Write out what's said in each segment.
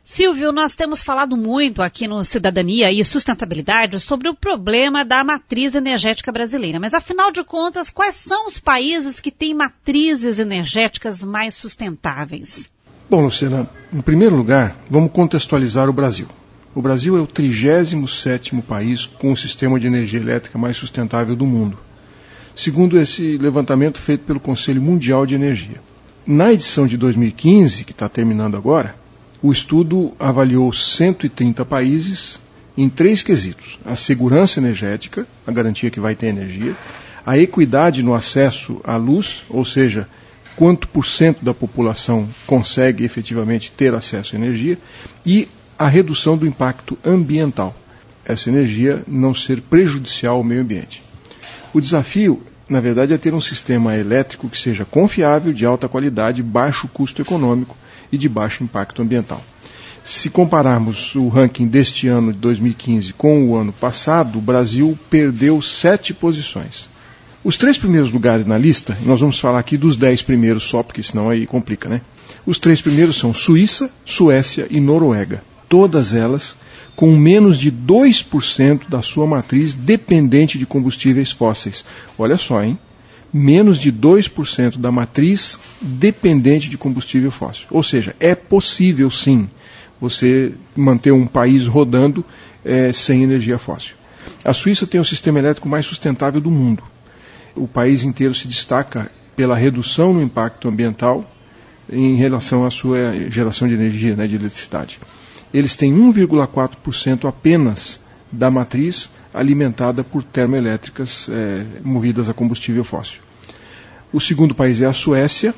Silvio, nós temos falado muito aqui no Cidadania e Sustentabilidade sobre o problema da matriz energética brasileira. Mas, afinal de contas, quais são os países que têm matrizes energéticas mais sustentáveis? Bom, Luciana, em primeiro lugar, vamos contextualizar o Brasil. O Brasil é o 37º país com o sistema de energia elétrica mais sustentável do mundo, segundo esse levantamento feito pelo Conselho Mundial de Energia. Na edição de 2015, que está terminando agora, o estudo avaliou 130 países em 3 quesitos: a segurança energética, a garantia que vai ter energia, a equidade no acesso à luz, ou seja, quanto por cento da população consegue efetivamente ter acesso à energia, e a redução do impacto ambiental, essa energia não ser prejudicial ao meio ambiente. O desafio, na verdade, é ter um sistema elétrico que seja confiável, de alta qualidade, baixo custo econômico e de baixo impacto ambiental. Se compararmos o ranking deste ano de 2015 com o ano passado, o Brasil perdeu 7 posições. Os 3 primeiros lugares na lista, nós vamos falar aqui dos 10 primeiros só, porque senão aí complica, né? Os 3 primeiros são Suíça, Suécia e Noruega. Todas elas com menos de 2% da sua matriz dependente de combustíveis fósseis. Olha só, hein? Menos de 2% da matriz dependente de combustível fóssil. Ou seja, é possível sim você manter um país rodando sem energia fóssil. A Suíça tem o sistema elétrico mais sustentável do mundo. O país inteiro se destaca pela redução no impacto ambiental em relação à sua geração de energia, de eletricidade. Eles têm 1,4% apenas da matriz alimentada por termoelétricas movidas a combustível fóssil. O segundo país é a Suécia,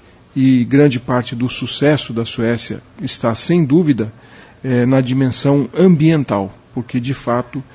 e grande parte do sucesso da Suécia está, sem dúvida, na dimensão ambiental, porque, de fato,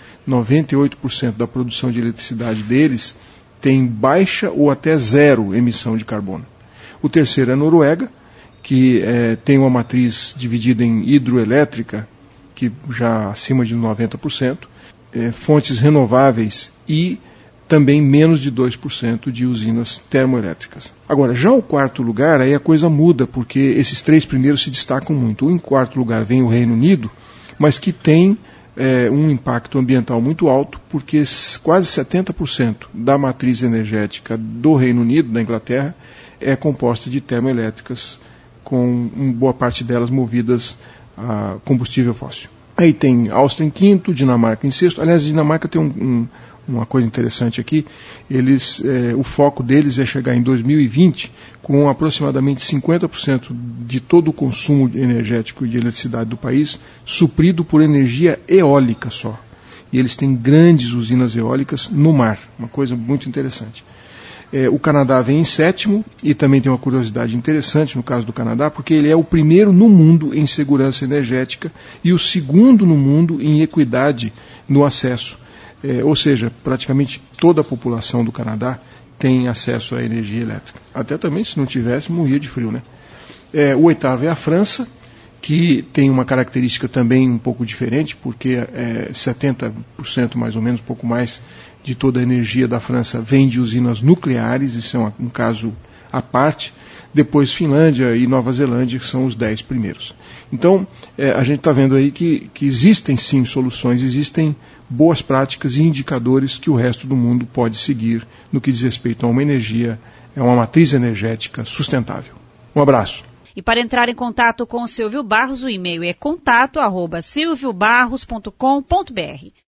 98% da produção de eletricidade deles tem baixa ou até zero emissão de carbono. O terceiro é a Noruega, que tem uma matriz dividida em hidroelétrica, que já acima de 90%, fontes renováveis e também menos de 2% de usinas termoelétricas. Agora, já o quarto lugar, aí a coisa muda, porque esses 3 primeiros se destacam muito. Em quarto lugar vem o Reino Unido, mas que tem um impacto ambiental muito alto, porque quase 70% da matriz energética do Reino Unido, da Inglaterra, é composta de termoelétricas, com boa parte delas movidas a combustível fóssil. Aí tem Áustria em quinto, Dinamarca em sexto. Aliás, a Dinamarca tem uma coisa interessante aqui. O foco deles é chegar em 2020 com aproximadamente 50% de todo o consumo energético de eletricidade do país suprido por energia eólica só. E eles têm grandes usinas eólicas no mar, uma coisa muito interessante. O Canadá vem em sétimo, e também tem uma curiosidade interessante no caso do Canadá, porque ele é o primeiro no mundo em segurança energética e o segundo no mundo em equidade no acesso. Ou seja, praticamente toda a população do Canadá tem acesso à energia elétrica. Até também, se não tivesse, morria de frio, né? O oitavo é a França, que tem uma característica também um pouco diferente, porque 70% mais ou menos, um pouco mais, de toda a energia da França vem de usinas nucleares, isso é um caso à parte. Depois Finlândia e Nova Zelândia, que são os 10 primeiros. Então, a gente está vendo aí que existem sim soluções, existem boas práticas e indicadores que o resto do mundo pode seguir no que diz respeito a uma matriz energética sustentável. Um abraço. E para entrar em contato com o Silvio Barros, o e-mail é contato@silviobarros.com.br.